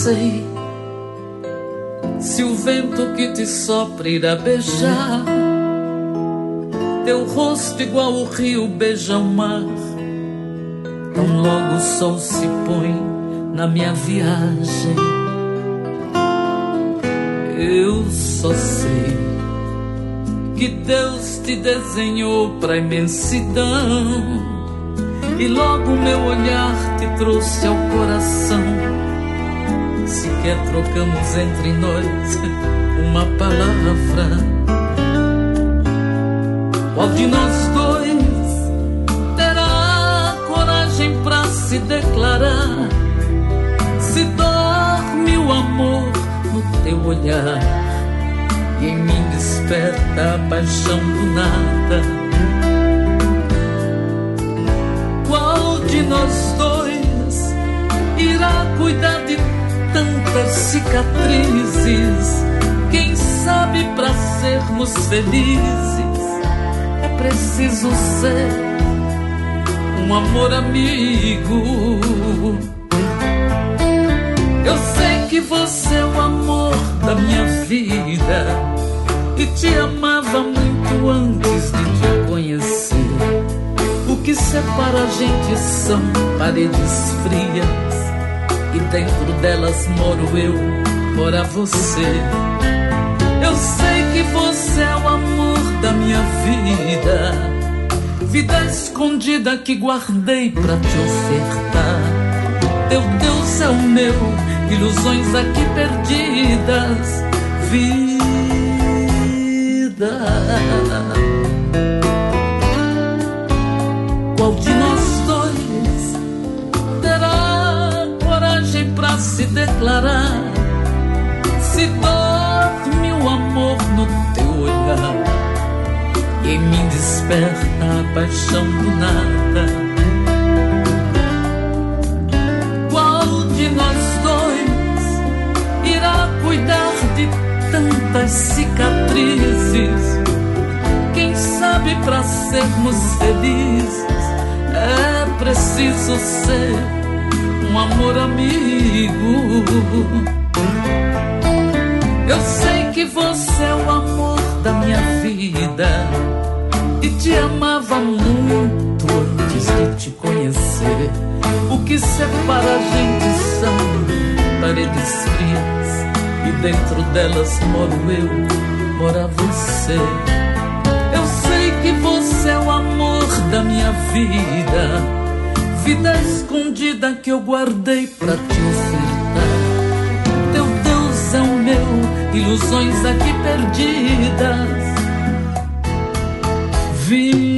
sei se o vento que te sopra irá beijar teu rosto igual o rio beija o mar. Tão logo o sol se põe na minha viagem, eu só sei que Deus te desenhou pra imensidão e logo meu olhar te trouxe ao coração. Sequer trocamos entre nós uma palavra. Qual de nós dois terá coragem pra se declarar? Se dorme o amor no teu olhar e em mim desperta a paixão do nada. Qual de nós dois irá cuidar de tantas cicatrizes? Quem sabe pra sermos felizes é preciso ser um amor amigo. Eu sei que você é o amor da minha vida e te amava muito antes de te conhecer. O que separa a gente são paredes frias e dentro delas moro eu, mora você. Eu sei que você é o amor da minha vida, vida escondida que guardei pra te ofertar. Teu Deus é o meu, ilusões aqui perdidas, vida. Qual de nós dois terá coragem pra se declarar? Se dorme o amor no teu olhar e em mim desperta a paixão do nada. Qual de nós dois irá cuidar de tantas cicatrizes? Quem sabe pra sermos felizes é preciso ser um amor amigo. Eu sei que você é o amor da minha vida e te amava muito antes de te conhecer. O que separa a gente são paredes frias e dentro delas moro eu, mora você. Eu sei que você é o amor da minha vida, vida escondida que eu guardei pra te ofertar. Teu Deus é o meu, ilusões aqui perdidas, vida.